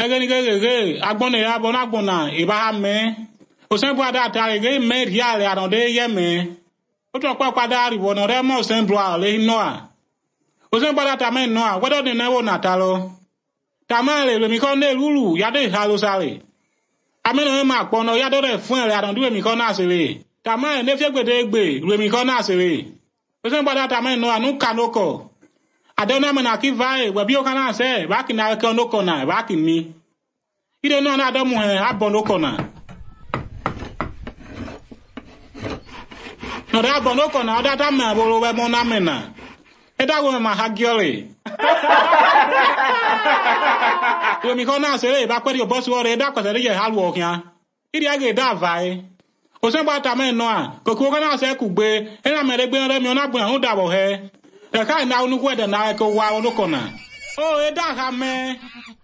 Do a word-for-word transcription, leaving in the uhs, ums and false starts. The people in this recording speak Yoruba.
gani ge ge agbone ya bona gbona e ba me o se bo ada ta ge me ria le aron de ye me o to pa pada ri wona re mo se bro le no a o se bo ada ta me no a wedo de na wo na ta lo ta ma le mi ko ne lulu ya de ha lo sare ame no ma po no ya do re fun le aron du mi ko na se le ta ma ne fie gbede gbe lu mi ko na se le o se bo ada ta me no a nu kanoko adona me na ki vai we bi o kana se ba ki na ke no kona ba ki mi ide no na adamu he abon no kona no da abon no kona da ta me bo we mo na me na e da go ma ha giole we mi kona se le ba kweri o boss wo re da ko se le ha lu o kian ide age da vai o se ba ta me no a ko ko kana se ku gbe e na me re gbe re mi ona gbe hun da bo he e ka na unu kwede na ko wa unu kona o e da ha me